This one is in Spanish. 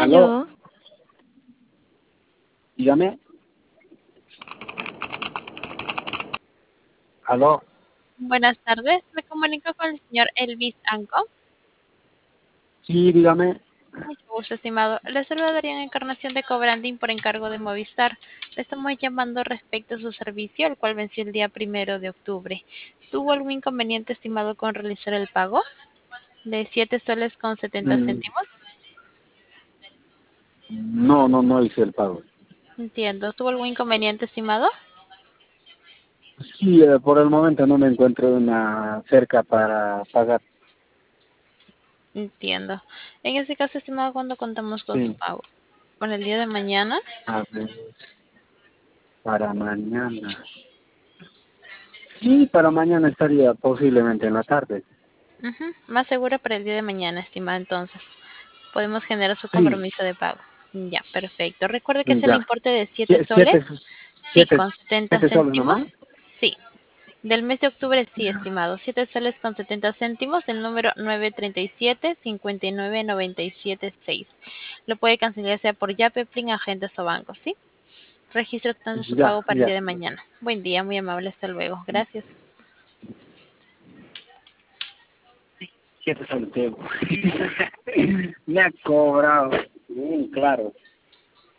Aló, Aló, dígame. Aló, buenas tardes. Me comunico con el señor Elvis Anco. sí, dígame. Mucho gusto, estimado. Le saluda Darían Encarnación de Cobranding por encargo de Movistar. Le estamos llamando respecto a su servicio, el cual venció el día 1 de octubre. ¿Tuvo algún inconveniente, estimado, con realizar el pago de 7 soles con 70 Mm, céntimos? no hice el pago. Entiendo. ¿Tuvo algún inconveniente, estimado? Sí, por el momento no me encuentro una cerca para pagar. Entiendo. En ese caso, estimado, ¿cuándo contamos con su Sí, pago? ¿Con el día de mañana? a ver, para mañana. Sí, para mañana estaría posiblemente en la tarde. Ujú. Más seguro para el día de mañana, estimado, entonces. Podemos generar su Sí, compromiso de pago. Ya, perfecto. Recuerde que es el ya. importe de 7 soles. Siete, Sí, siete, con 70 siete soles céntimos. nomás. Sí, del mes de octubre sí, estimado. 7 soles con 70 céntimos, el número 937-59976. Lo puede cancelar sea por Yape, Plin, agentes o bancos, ¿sí? Registro tanto su Ya, pago para el día ya. de mañana. Buen día, muy amable, hasta luego. Gracias. 7 soles. Me ha cobrado. Claro.